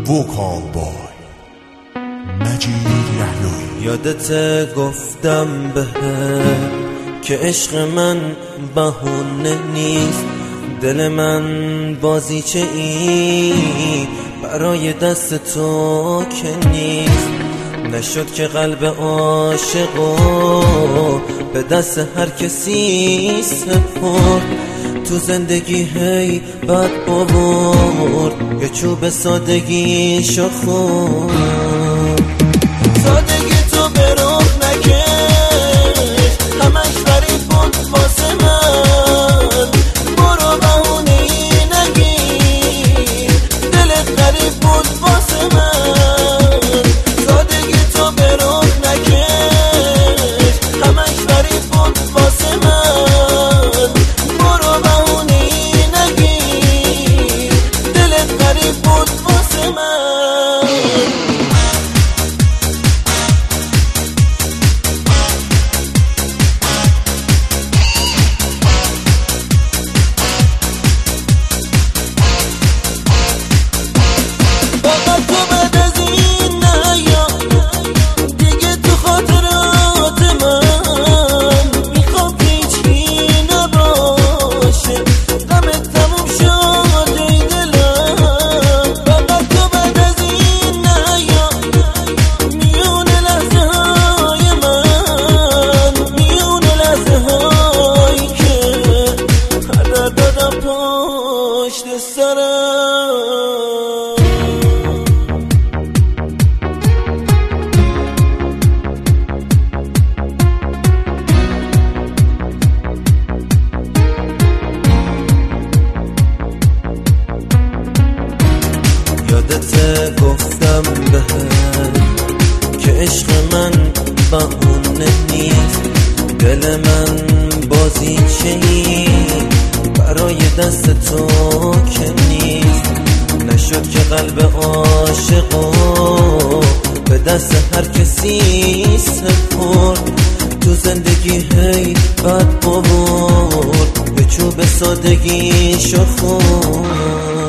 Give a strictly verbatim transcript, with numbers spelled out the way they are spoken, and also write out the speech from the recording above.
وکال بای مجید یحیایی. یادت گفتم بهت که عشق من بهونه نیست، دل من بازیچه ای برای دست تو که نیست. نشد که قلب عاشقو به دست هر کسی سپرد، تو زندگی هی بد آورد یه چوب سادگیشو خورد. سادگی تو به رخ نکش، همش فریب بود واسه من، برو بهونه ای نگیر، دلت غریب بود واسه من. سادگی تو به رخ نکش، همش فریب بود واسه من، برو بهونه ای نگیر، دلت غریب بود واسه من. یادت گفتم بهت که عشق من بهونه نیست، دل من بازیچه‌ای برای دست تو که نیست. نشد که قلب عاشقو به دست هر کسی سپرد، تو زندگی هی بد آورد به چوب سادگیشو خورد.